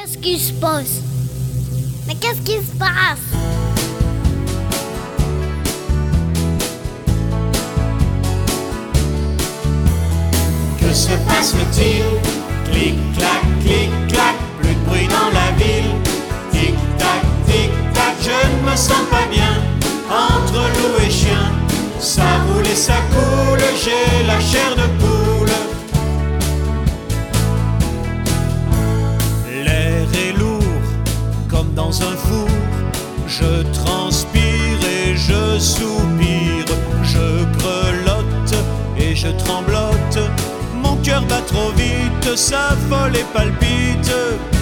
Qu'est-ce qui se passe? Mais qu'est-ce qui se passe? Que se passe-t-il? Clic-clac, clic-clac, plus de bruit dans la ville. Tic-tac, tic-tac, je ne me sens pas bien. Entre loup et chien, ça roule et ça coule, j'ai la chair de poule. L'air est lourd, comme dans un four. Je transpire et je soupire. Je grelotte et je tremblote. Mon cœur bat trop vite, s'affole et palpite.